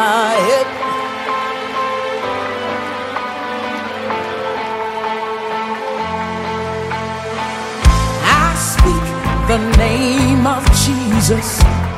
I speak the name of Jesus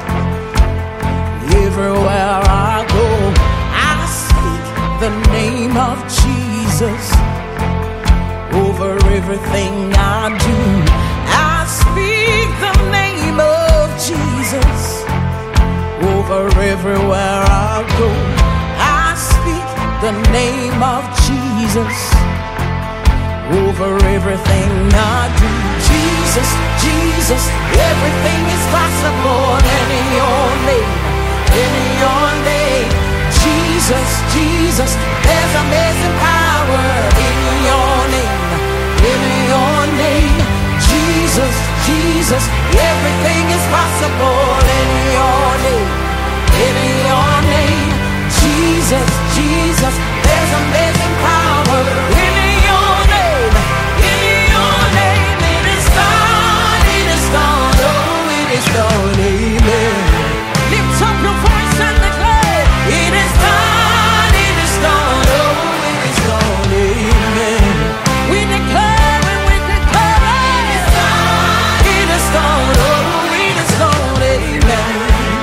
everywhere I go. I speak the name of Jesus over everything I do. I speak the name of Jesus over everywhere I go. I speak the name of Jesus over everything I do. Jesus, Jesus, everything is possible in your name, in your name. Jesus, Jesus, there's amazing power in your name, in your name. Jesus, Jesus, everything is possible in your name, in your name. Jesus, Jesus, there's amazing power in your name, in your name. It is done, it is done, oh, it is done, amen. Lift up your voice and declare, it is done, oh, it is done, amen. We declare and we declare, it is done, oh, it is done, amen.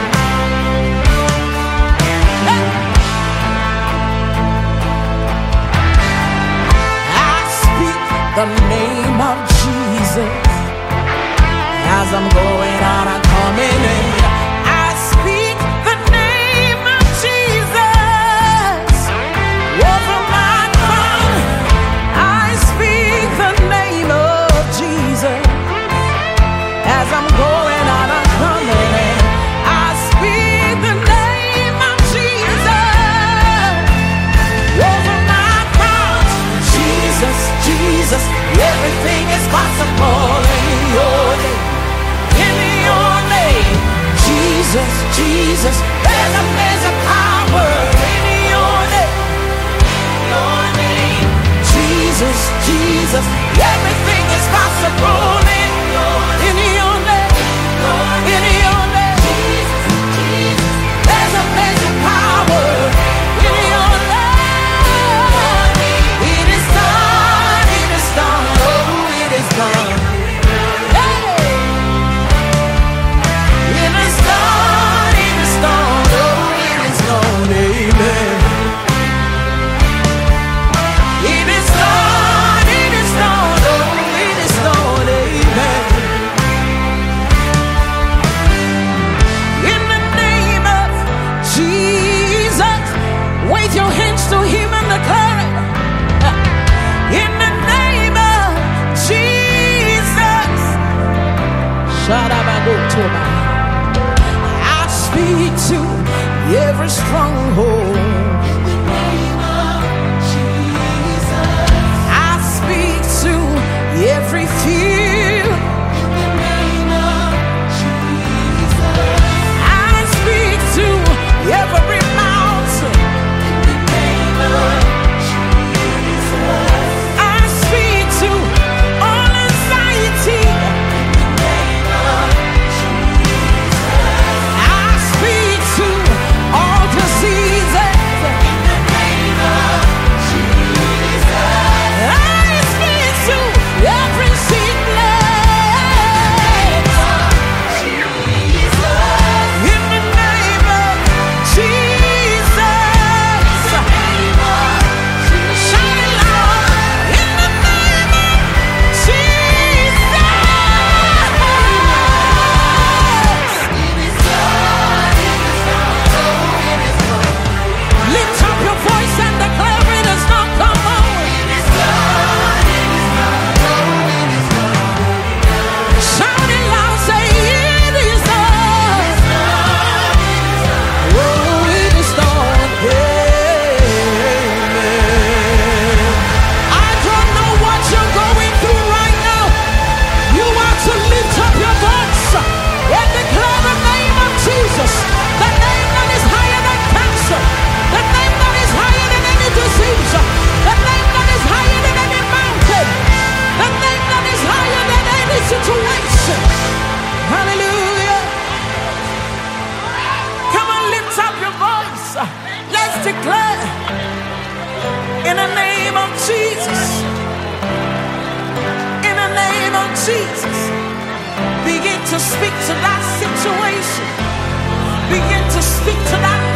The name of Jesus as I'm going out and coming in. I speak the name of Jesus over my crown. I speak the name of Jesus as I'm going out and coming in. I speak the name of Jesus over my crown. Jesus, Jesus, everything is possible in your name, in your name. Jesus, Jesus, there's amazing power in your name, your name. Jesus, Jesus, everything is possible in your name, in your name. Jesus, Jesus, there's amazing power in your name. It is done, oh, it is done. Hey! It is done, oh, it is done, amen. It is done, oh, it is done, amen. In the name of Jesus, wave your hands to him and declare it. In the name of Jesus, I speak to every stronghold. In the name of Jesus, I speak to every fear. In the name of Jesus, I speak to every mountain. In the name of Jesus, I speak to all anxiety. In the name of Jesus, I speak to all diseases. declare in the name of Jesus, in the name of Jesus, begin to speak to that situation, begin to speak to that